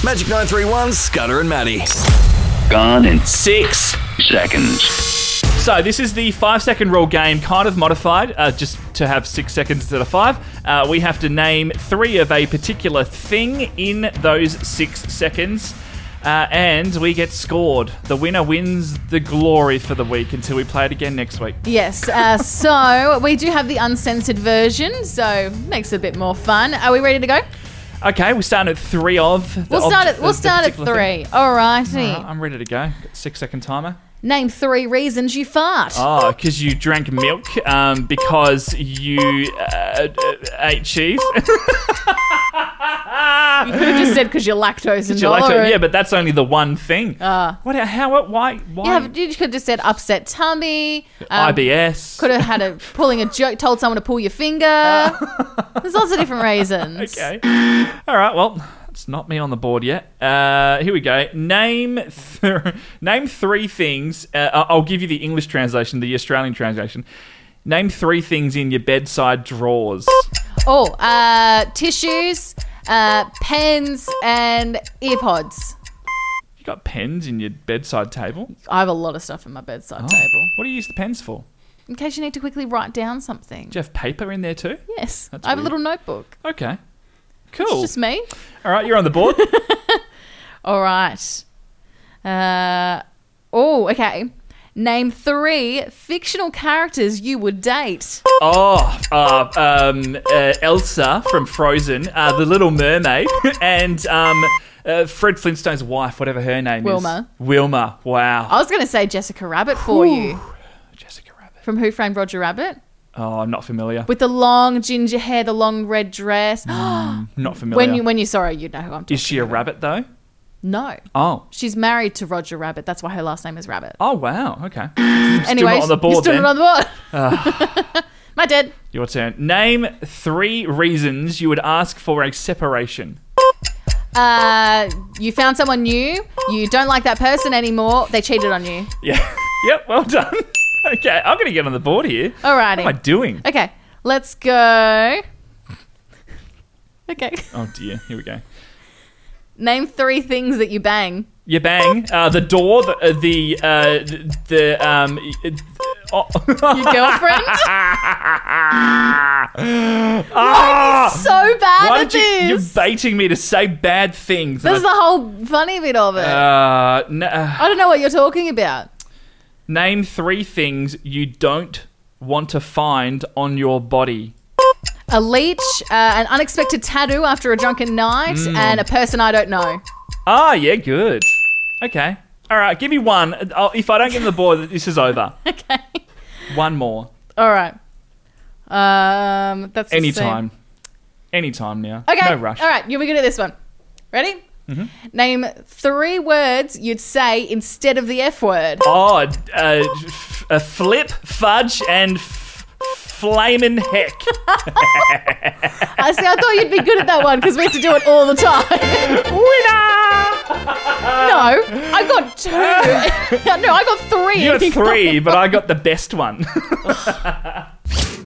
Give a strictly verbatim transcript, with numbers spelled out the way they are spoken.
Magic nine three one, Scudder and Maddie. Gone in Six. seconds. So this is the five-second rule game, kind of modified, uh, just to have six seconds instead of five. Uh, we have to name three of a particular thing in those six seconds, uh, and we get scored. The winner wins the glory for the week until we play it again next week. Yes, uh, so we do have the uncensored version, so makes it a bit more fun. Are we ready to go? Okay, we start at three of. The We'll start ob- at we'll the- the start at particular thing. three. All righty. All right, I'm ready to go. Six-second timer. Name three reasons you fart. Oh, because you drank milk, um, because you uh, uh, ate cheese. You could have just said because you're lactose Did you like to- intolerant. yeah, but that's only the one thing. Uh, what? How? What? Why? Why? you, have, you could have just said upset tummy. um, I B S. Could have had a pulling a joke, told someone to pull your finger. There's lots of different reasons. Okay. All right. Well, it's not me on the board yet. Uh, here we go. Name th- name three things. Uh, I- I'll give you the English translation, the Australian translation. Name three things in your bedside drawers. Oh, uh, tissues, uh, pens, and earpods. You got pens in your bedside table? I have a lot of stuff in my bedside Oh. table. What do you use the pens for? In case you need to quickly write down something. Do you have paper in there too? Yes. That's I have weird. a little notebook. Okay. It's Cool. just me. All right, you're on the board. All right. Uh, oh, okay. Name three fictional characters you would date. Oh, uh, um, uh, Elsa from Frozen, uh, the Little Mermaid, and um, uh, Fred Flintstone's wife, whatever her name Wilma. is. Wilma. Wow. I was going to say Jessica Rabbit for you. Jessica Rabbit. From Who Framed Roger Rabbit? Oh, I'm not familiar. With the long ginger hair, the long red dress. Not familiar. when you when you saw her, you'd know who I'm talking Is she a about. rabbit though? No. Oh. She's married to Roger Rabbit. That's why her last name is Rabbit. Oh, wow. Okay. Anyway, not on the board you still then. not on the board. My dad. Your turn. Name three reasons you would ask for a separation. Uh, you found someone new. You don't like that person anymore. They cheated on you. Yeah. Yep, well done. Okay, I'm going to get on the board here. Alrighty. What am I doing? Okay, let's go. Okay. Oh, dear. Here we go. Name three things that you bang. You bang. Uh, the door, the, uh, the, uh, the, the um... uh, oh. Your girlfriend? Ah! So bad Why at did you... You're this. baiting me to say bad things. This is the whole funny bit of it. Uh, n- uh, I don't know what you're talking about. name three things you don't want to find on your body. A leech, uh, an unexpected tattoo after a drunken night, Mm. and a person I don't know. Ah, yeah, good. Okay. All right, give me one. I'll, if I don't get on the board, this is over. Okay. One more. All right. Um, that's the Anytime. same. Anytime now. Okay. No rush. All right. You'll be good at this one. Ready? Mm-hmm. Name three words you'd say instead of the F word. Oh, uh, f- a flip, fudge, and f- flamin' heck. I see. I thought you'd be good at that one because we have to do it all the time. Winner! No, I got two. No, I got three. You got three, but I got the best one.